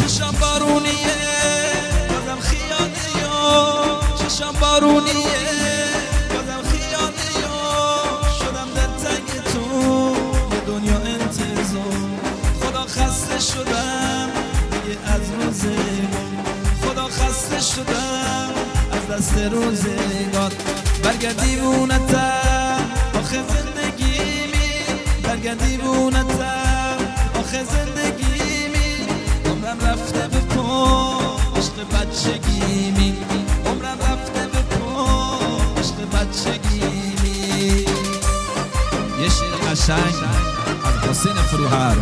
چشم بارونیه بازم خیاله یا چشم بارونیه بازم خیاله یا شدم در تنگ تو یه دنیا انتظار خدا خسته شدم دیگه از روزگار خدا خسته شدم از دست روزگار برگرد دیوونتم آخه زندگیمی برگرد دیوونتم آخه زندگیمی عمرم رفته به پا عشق بچگیمی عمرم رفته به پا عشق بچگیمی. یه شعر قشنگ از حسین فروهر.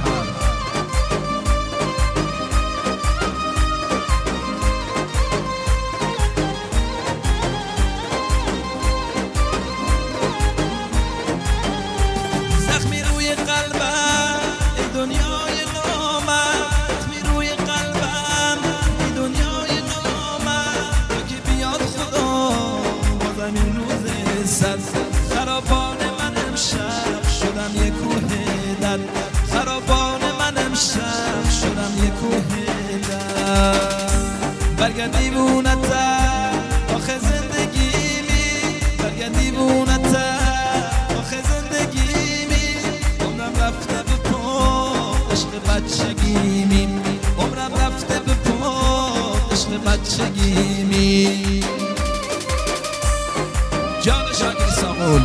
خرابان من امشب شدم یه کوه در خرابان من امشب شدم یه کوه در برگرد دیوونتم آخه زندگیمی برگرد دیوونتم آخه زندگیمی عمرم رفته به پا عشق بچگیمی عمرم رفته به پا عشق بچگیمی. جان شاکر ساقول.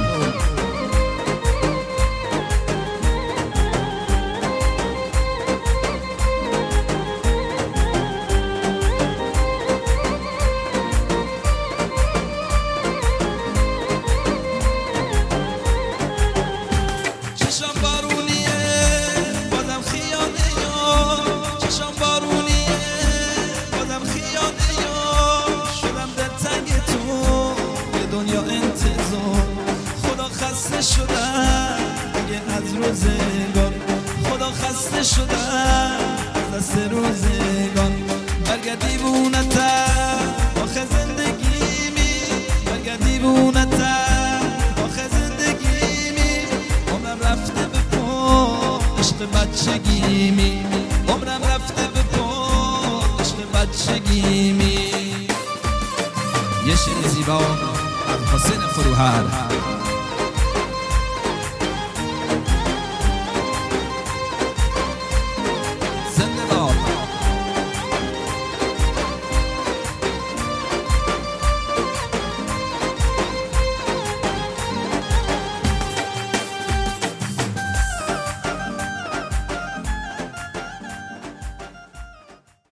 چشم بارونیه بازم خیاله یا چشم بارونیه بازم خیاله یا شدم در تنگ تو یه دنیا انتظار خدا خسته شدم دیگه از روزگار خدا خسته شدم از دست روزگار برگرد دیوونتم آخه زندگیمی برگرد دیوونتم آخه زندگیمی عمرم رفته به پا عشق بچگیمی عمرم رفته به پا عشق بچگیمی. یه شعر زیبا از حسین فروهر.